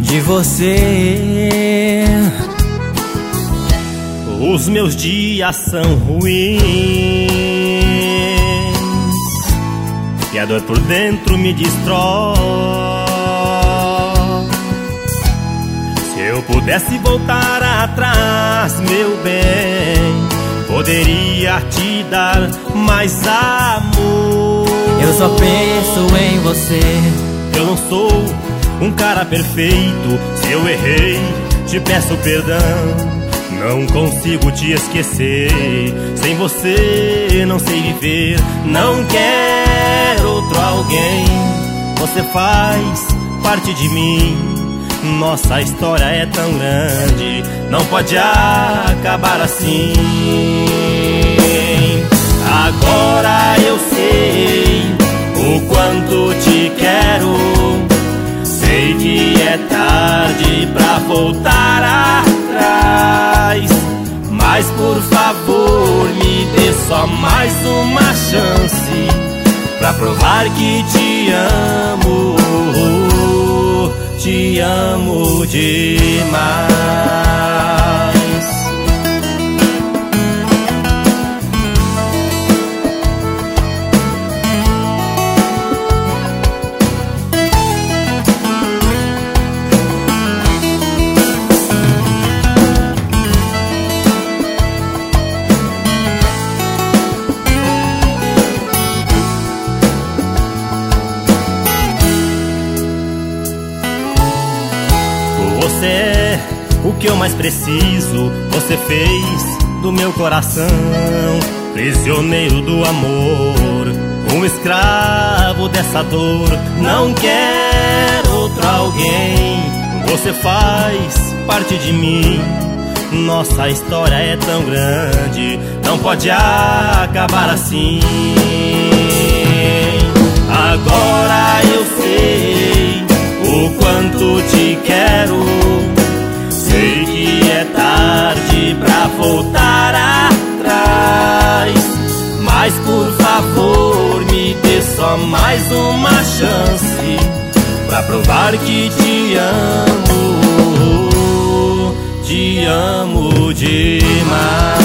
de você. Os meus dias são ruins e a dor por dentro me destrói. Se eu pudesse voltar atrás, meu bem, poderia te dar mais amor. Eu só penso em você. Eu não sou um cara perfeito. Se eu errei, te peço perdão. Não consigo te esquecer. Sem você não sei viver. Não quero outro alguém. Você faz parte de mim. Nossa história é tão grande, não pode acabar assim. Agora eu sei o quanto te quero. Sei que é tarde pra voltar atrás, mas por favor me dê só mais uma chance pra provar que te amo. Te amo demais. Você é o que eu mais preciso. Você fez do meu coração prisioneiro do amor, um escravo dessa dor. Não quero outro alguém. Você faz parte de mim. Nossa história é tão grande, não pode acabar assim. Agora eu sei o quanto te quero. Sei que é tarde pra voltar atrás, mas por favor me dê só mais uma chance pra provar que te amo demais.